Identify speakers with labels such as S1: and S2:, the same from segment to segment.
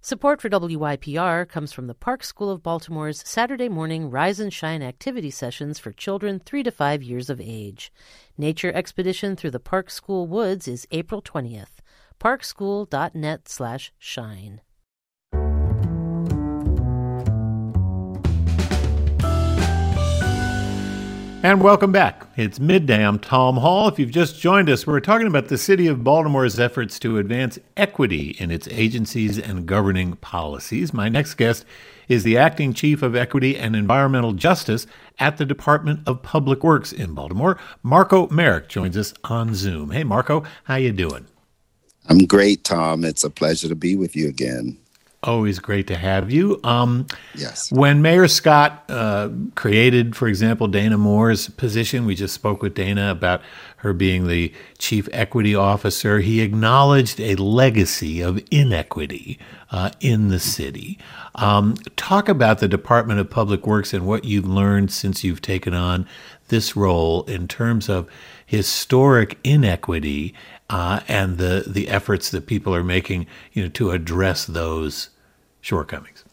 S1: Support for WYPR comes from the Park School of Baltimore's Saturday morning Rise and Shine activity sessions for children 3 to 5 years of age. Nature expedition through the Park School woods is April 20th. parkschool.net/shine.
S2: And welcome back. It's midday. I'm Tom Hall. If you've just joined us, we're talking about the city of Baltimore's efforts to advance equity in its agencies and governing policies. My next guest is the acting chief of equity and environmental justice at the Department of Public Works in Baltimore. Marco Merrick joins us on Zoom. Hey, Marco, how you doing?
S3: I'm great, Tom. It's a pleasure to be with you again.
S2: Always great to have you.
S3: Yes.
S2: When Mayor Scott created, for example, Dana Moore's position, we just spoke with Dana about her being the chief equity officer. He acknowledged a legacy of inequity in the city. Talk about the Department of Public Works and what you've learned since you've taken on this role in terms of historic inequity and the efforts that people are making, to address those shortcomings.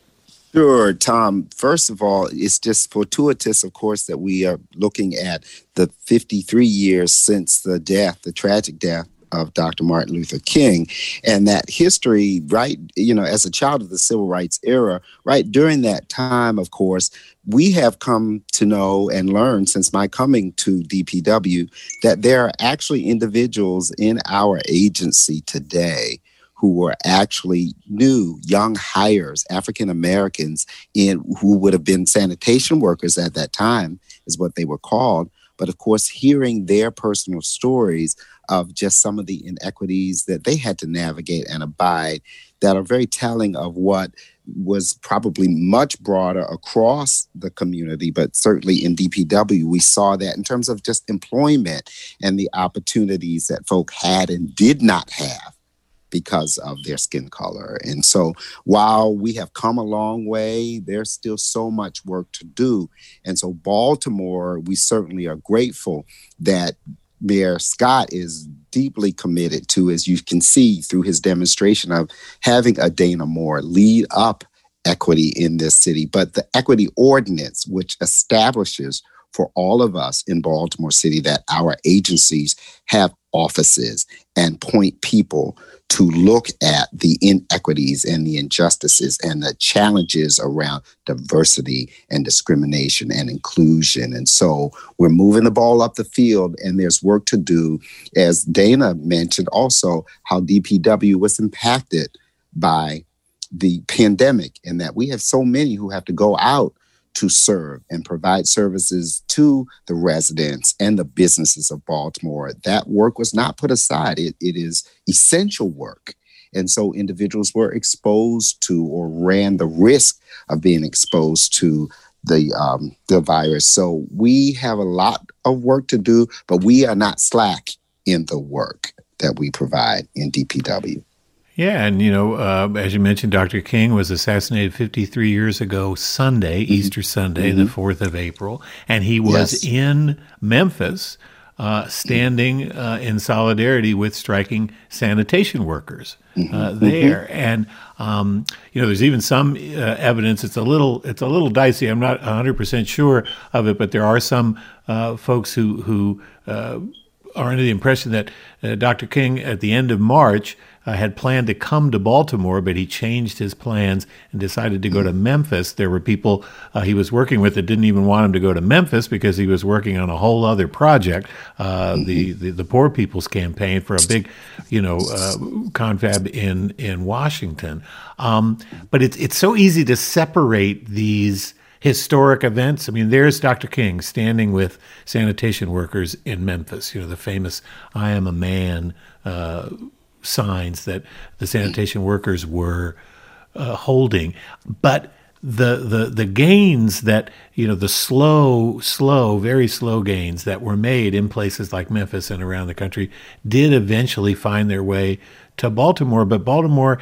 S3: Sure, Tom. First of all, it's just fortuitous, of course, that we are looking at the 53 years since the tragic death of Dr. Martin Luther King, and that history, right, as a child of the civil rights era, right during that time, of course, we have come to know and learn since my coming to DPW that there are actually individuals in our agency today who were actually new young hires, African Americans, who would have been sanitation workers at that time, is what they were called. But of course, hearing their personal stories of just some of the inequities that they had to navigate and abide that are very telling of what was probably much broader across the community, but certainly in DPW, we saw that in terms of just employment and the opportunities that folk had and did not have because of their skin color. And so while we have come a long way, there's still so much work to do. And so Baltimore, we certainly are grateful that Mayor Scott is deeply committed to, as you can see through his demonstration of having a Dana Moore lead up equity in this city. But the equity ordinance, which establishes for all of us in Baltimore City that our agencies have offices and point people to look at the inequities and the injustices and the challenges around diversity and discrimination and inclusion. And so we're moving the ball up the field, and there's work to do. As Dana mentioned also, how DPW was impacted by the pandemic, and that we have so many who have to go out to serve and provide services to the residents and the businesses of Baltimore. That work was not put aside. It is essential work. And so individuals were exposed to or ran the risk of being exposed to the virus. So we have a lot of work to do, but we are not slack in the work that we provide in DPW.
S2: Yeah, and as you mentioned, Dr. King was assassinated 53 years ago Sunday, Easter Sunday, the 4th of April, and he was in Memphis standing in solidarity with striking sanitation workers there. And there's even some evidence. It's a little dicey. I'm not 100% sure of it, but there are some folks who are under the impression that Dr. King, at the end of March, had planned to come to Baltimore, but he changed his plans and decided to go to Memphis. There were people he was working with that didn't even want him to go to Memphis because he was working on a whole other project, the Poor People's Campaign for a big, confab in Washington. But it's so easy to separate these historic events. I mean, there's Dr. King standing with sanitation workers in Memphis, the famous "I am a man" signs that the sanitation workers were holding. But the gains that, the slow, very slow gains that were made in places like Memphis and around the country did eventually find their way to Baltimore. But Baltimore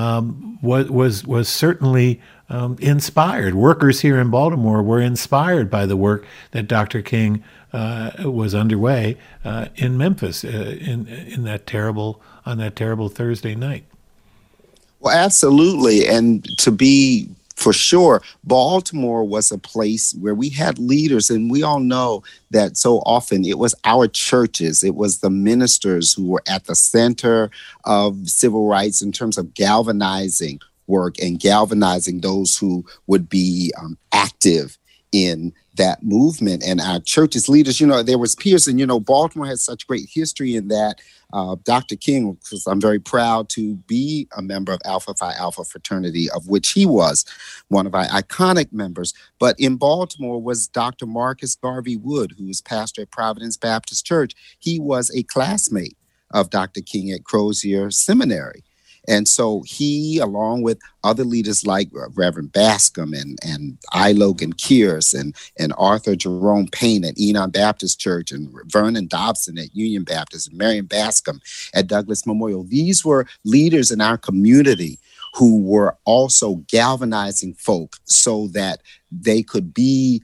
S2: was certainly inspired. Workers here in Baltimore were inspired by the work that Dr. King was underway in Memphis on that terrible Thursday night.
S3: Well, absolutely. And to be for sure, Baltimore was a place where we had leaders, and we all know that so often it was our churches, it was the ministers who were at the center of civil rights in terms of galvanizing work and galvanizing those who would be active in that movement. And our church's leaders, there was Pearson, Baltimore has such great history in that. Dr. King, because I'm very proud to be a member of Alpha Phi Alpha fraternity, of which he was one of our iconic members. But in Baltimore was Dr. Marcus Garvey Wood, who was pastor at Providence Baptist Church. He was a classmate of Dr. King at Crozier Seminary. And so he, along with other leaders like Reverend Bascom and I. Logan Kears and Arthur Jerome Payne at Enon Baptist Church and Vernon Dobson at Union Baptist and Marion Bascom at Douglass Memorial, these were leaders in our community who were also galvanizing folk so that they could be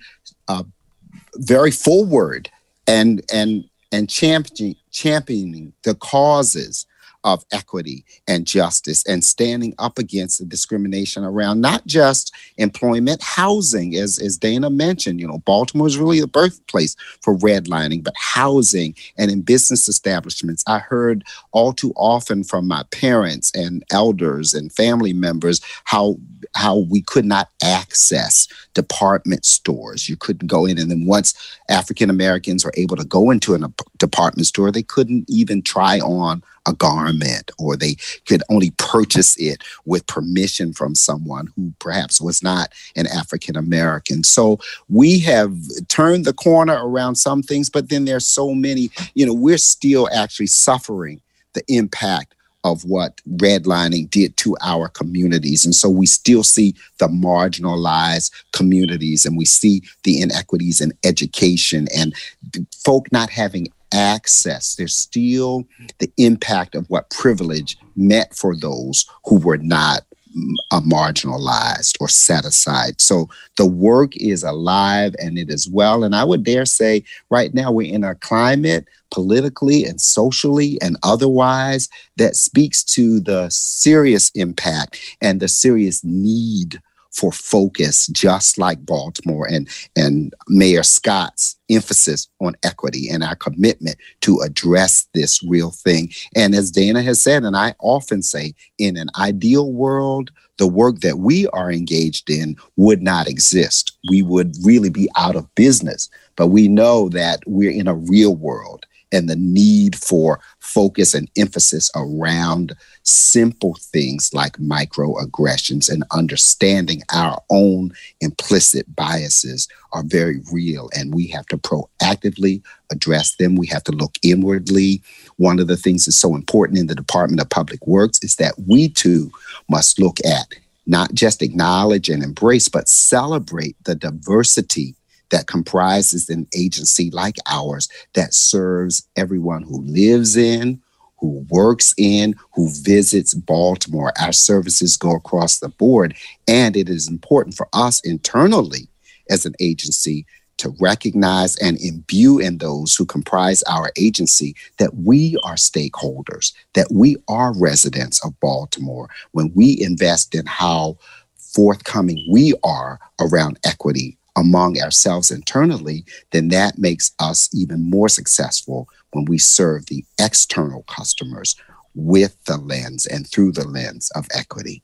S3: very forward and championing the causes of equity and justice and standing up against the discrimination around not just employment, housing, as Dana mentioned. Baltimore is really the birthplace for redlining, but housing and in business establishments. I heard all too often from my parents and elders and family members how we could not access department stores. You couldn't go in. And then once African Americans were able to go into a department store, they couldn't even try on a garment, or they could only purchase it with permission from someone who perhaps was not an African American. So we have turned the corner around some things, but then there's so many, we're still actually suffering the impact of what redlining did to our communities. And so we still see the marginalized communities, and we see the inequities in education and folk not having access. There's still the impact of what privilege meant for those who were not marginalized or set aside. So the work is alive and it is well. And I would dare say right now we're in a climate politically and socially and otherwise that speaks to the serious impact and the serious need for focus, just like Baltimore and Mayor Scott's emphasis on equity and our commitment to address this real thing. And as Dana has said, and I often say, in an ideal world, the work that we are engaged in would not exist. We would really be out of business. But we know that we're in a real world, and the need for focus and emphasis around simple things like microaggressions and understanding our own implicit biases are very real, and we have to proactively address them. We have to look inwardly. One of the things that's so important in the Department of Public Works is that we too must look at, not just acknowledge and embrace, but celebrate the diversity that comprises an agency like ours that serves everyone who lives in, who works in, who visits Baltimore. Our services go across the board, and it is important for us internally as an agency to recognize and imbue in those who comprise our agency that we are stakeholders, that we are residents of Baltimore. When we invest in how forthcoming we are around equity among ourselves internally, then that makes us even more successful when we serve the external customers with the lens and through the lens of equity.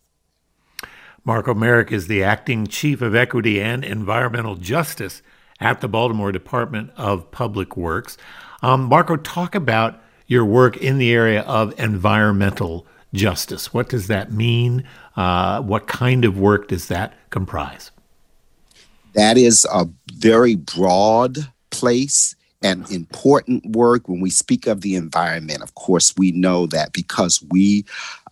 S2: Marco Merrick is the Acting Chief of Equity and Environmental Justice at the Baltimore Department of Public Works. Marco, talk about your work in the area of environmental justice. What does that mean? What kind of work does that comprise?
S3: That is a very broad place and important work. When we speak of the environment, of course, we know that because we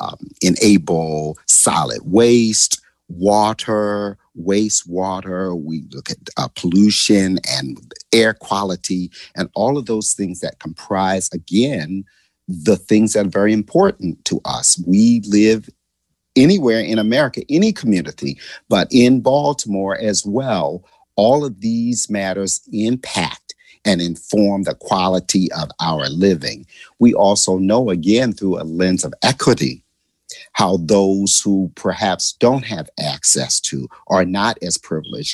S3: enable solid waste, water, wastewater, we look at pollution and air quality and all of those things that comprise, again, the things that are very important to us. We live anywhere in America, any community, but in Baltimore as well, all of these matters impact and inform the quality of our living. We also know, again, through a lens of equity, how those who perhaps don't have access to, are not as privileged,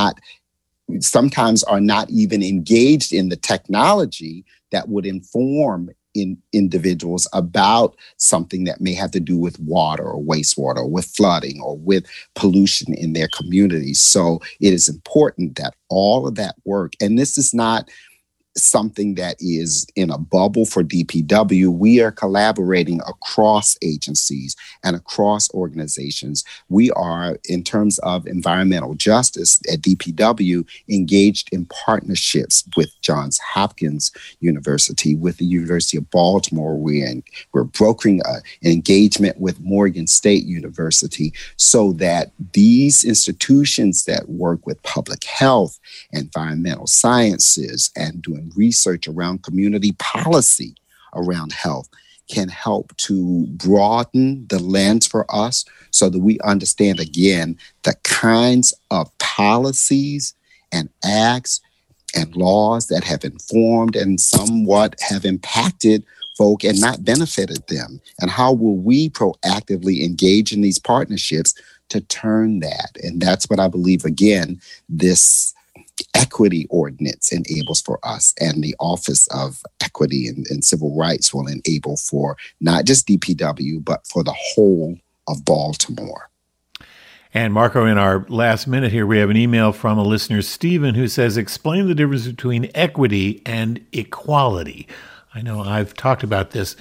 S3: sometimes are not even engaged in the technology that would inform individuals about something that may have to do with water or wastewater, or with flooding, or with pollution in their communities. So it is important that all of that work, and this is not something that is in a bubble for DPW. We are collaborating across agencies and across organizations. We are, in terms of environmental justice at DPW, engaged in partnerships with Johns Hopkins University, with the University of Baltimore. We're brokering an engagement with Morgan State University so that these institutions that work with public health, environmental sciences, and doing research around community policy around health can help to broaden the lens for us so that we understand, again, the kinds of policies and acts and laws that have informed and somewhat have impacted folk and not benefited them. And how will we proactively engage in these partnerships to turn that? And that's what I believe, again, this equity ordinance enables for us, and the Office of Equity and Civil Rights will enable for not just DPW, but for the whole of Baltimore.
S2: And Marco, in our last minute here, we have an email from a listener, Stephen, who says, explain the difference between equity and equality. I know I've talked about this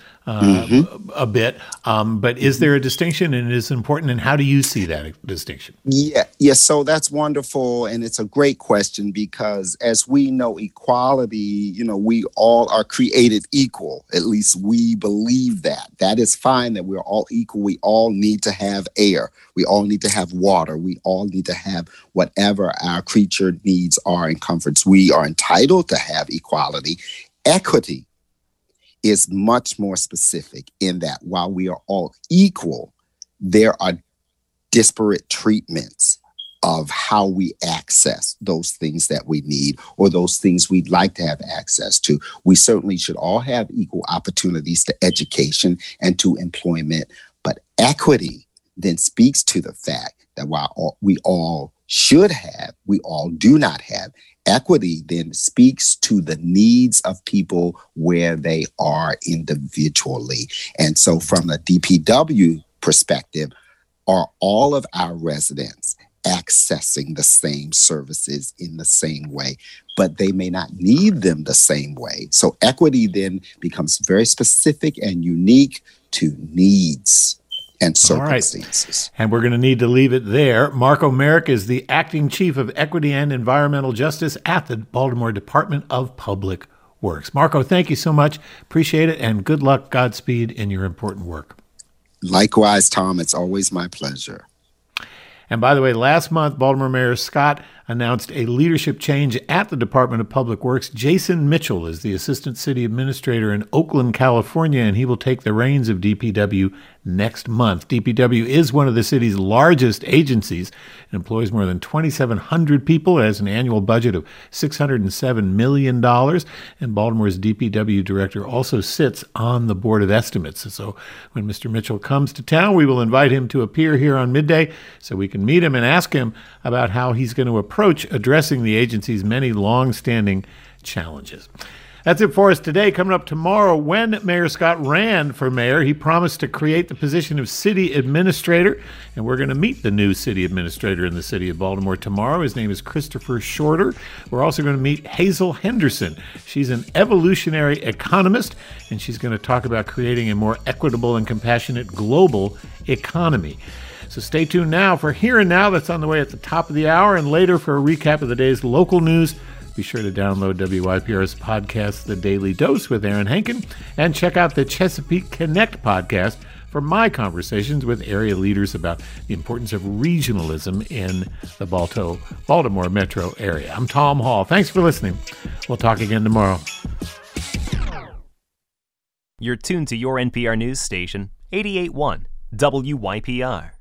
S2: a bit, but is there a distinction, and is it important, and how do you see that distinction?
S3: Yeah. So that's wonderful, and it's a great question because, as we know, equality, we all are created equal. At least we believe that. That is fine, that we're all equal. We all need to have air. We all need to have water. We all need to have whatever our creature needs are and comforts. We are entitled to have equality. Equity is much more specific in that while we are all equal, there are disparate treatments of how we access those things that we need or those things we'd like to have access to. We certainly should all have equal opportunities to education and to employment, but equity then speaks to the fact that while we all should have, we all do not have. Equity then speaks to the needs of people where they are individually. And so from the DPW perspective, are all of our residents accessing the same services in the same way, but they may not need them the same way. So equity then becomes very specific and unique to needs and circumstances.
S2: All right. And we're going to need to leave it there. Marco Merrick is the Acting Chief of Equity and Environmental Justice at the Baltimore Department of Public Works. Marco, thank you so much. Appreciate it, and good luck, Godspeed in your important work.
S3: Likewise, Tom. It's always my pleasure.
S2: And by the way, last month, Baltimore Mayor Scott announced a leadership change at the Department of Public Works. Jason Mitchell is the Assistant City Administrator in Oakland, California, and he will take the reins of DPW next month. DPW is one of the city's largest agencies. It employs more than 2,700 people. It has an annual budget of $607 million. And Baltimore's DPW director also sits on the Board of Estimates. So when Mr. Mitchell comes to town, we will invite him to appear here on Midday so we can meet him and ask him about how he's going to approach addressing the agency's many long-standing challenges. That's it for us today. Coming up tomorrow, when Mayor Scott ran for mayor, he promised to create the position of city administrator, and we're going to meet the new city administrator in the city of Baltimore tomorrow. His name is Christopher Shorter. We're also going to meet Hazel Henderson. She's an evolutionary economist, and she's going to talk about creating a more equitable and compassionate global economy. So stay tuned now for Here and Now. That's on the way at the top of the hour, and later for a recap of the day's local news. Be sure to download WYPR's podcast, The Daily Dose with Aaron Henkin, and check out the Chesapeake Connect podcast for my conversations with area leaders about the importance of regionalism in the Baltimore metro area. I'm Tom Hall. Thanks for listening. We'll talk again tomorrow.
S4: You're tuned to your NPR news station, 88.1 WYPR.